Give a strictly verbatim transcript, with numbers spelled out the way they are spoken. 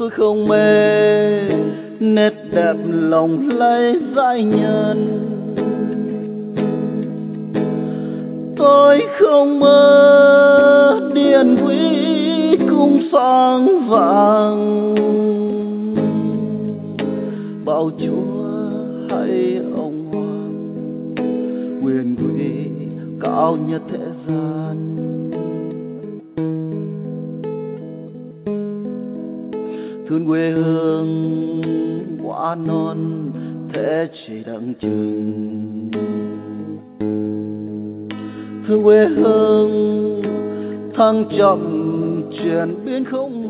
tôi không mê nét đẹp lòng lay dãi nhân. Tôi không mơ điền quý cung sáng vàng, bao chúa hay ông hoàng quyền quý cao nhất thế gian. Thương quê hương quả non thế chỉ đặng chừng, thương quê hương thăng chậm chuyển biến không